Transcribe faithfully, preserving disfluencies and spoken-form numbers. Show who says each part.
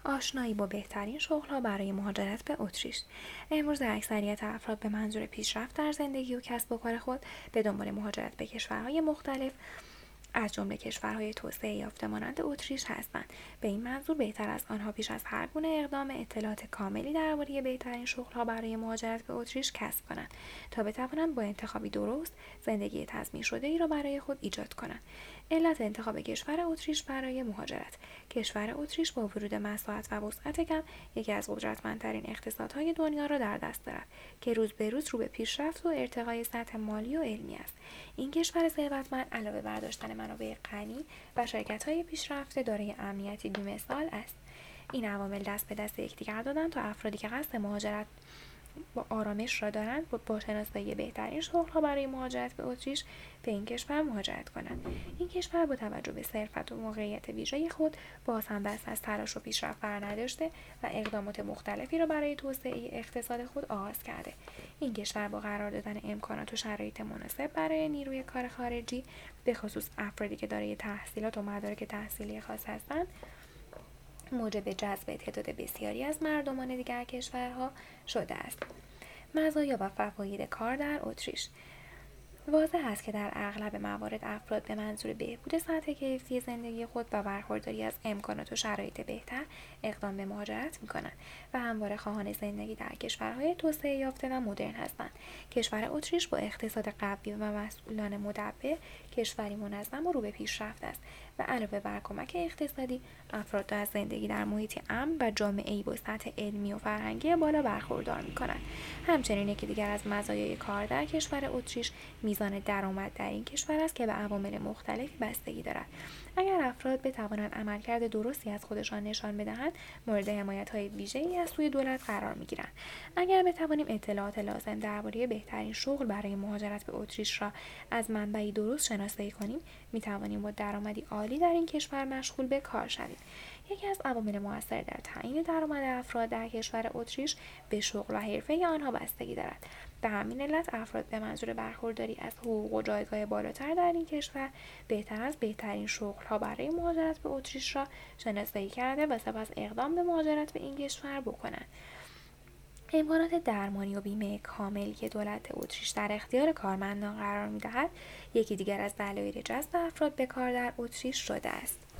Speaker 1: آشنایی با بهترین شغل‌ها برای مهاجرت به اتریش. امروز اکثریت افراد به منظور پیشرفت در زندگی و کسب و کار خود به دنبال مهاجرت به کشورهای مختلف از جمله کشورهای توسعه یافته مانند اتریش هستند. به این منظور بهتر از آنها پیش از هر گونه اقدام اطلاعات کاملی درباره بهترین شغل‌ها برای مهاجرت به اتریش کسب کنند تا بتوانند با انتخابی درست زندگی تضمین شده‌ای را برای خود ایجاد کنند. علت انتخاب کشور اتریش برای مهاجرت: کشور اتریش با ورود مساحت و وسعت کم یکی از قدرتمندترین اقتصادهای دنیا را در دست دارد که روز به روز رو به پیشرفت و ارتقای سطح مالی و علمی است. این کشور ثروتمند علاوه بر داشتن منابع غنی و شرکت‌های پیشرفته دارای امنیتی بی‌مثال است. این عوامل دست به دست یکدیگر دادند تا افرادی که قصد مهاجرت با آرامش را دارند با شناسایی بهترین شغل‌ها برای مهاجرت به اتریش به این کشور مهاجرت کنند. این کشور با توجه به ظرفیت و موقعیت ویژه خود باز هم دست از تلاش و پیشرفت برنداشته و اقدامات مختلفی را برای توسعه اقتصاد خود آغاز کرده. این کشور با قرار دادن امکانات و شرایط مناسب برای نیروی کار خارجی، به خصوص افرادی که دارای تحصیلات و مدارک تحصیلی خاص هستند، موجب جذب تعداد بسیاری از مردمان دیگر کشورها شده است. مزایا و فواید کار در اتریش: واضح است که در اغلب موارد افراد به منظور بهبود سطح کیفی زندگی خود و برخورداری از امکانات و شرایط بهتر اقدام به مهاجرت می‌کنند و همواره خواهان زندگی در کشورهای توسعه یافته و مدرن هستند. کشور اتریش با اقتصاد قوی و مسئولان مدبر، کشوری منظم و رو به پیشرفت است و علاوه بر کمک اقتصادی، افراد از زندگی در محیطی امن و جامعه‌ای با سطح علمی و فرهنگی بالا برخوردار می‌کنند. همچنین یکی دیگر از مزایای کار در کشور اتریش میزان درآمد در این کشور است که به عوامل مختلفی بستگی دارد. اگر افراد بتوانند عملکرد درستی از خودشان نشان بدهند، مورد حمایت‌های ویژه‌ای از سوی دولت قرار می‌گیرند. اگر بتوانیم اطلاعات لازم درباره بهترین شغل برای مهاجرت به اتریش را از منبعی درست شناسایی کنیم، می‌توانیم با درآمدی عالی در این کشور مشغول به کار شویم. یکی از عوامل مؤثر در تعیین درآمد افراد در کشور اتریش به شغل و حرفه آنها بستگی دارد. به همین علت افراد به منظور برخورداری از حقوق و جایگاه بالاتر در این کشور بهتر از بهترین شغل‌ها برای مهاجرت به اتریش را شناسایی کرده و سپس اقدام به مهاجرت به این کشور بکنند. امکانات درمانی و بیمه کاملی که دولت اتریش در اختیار کارمندان قرار می‌دهد، یکی دیگر از دلایل جذب افراد به کار در اتریش شده است.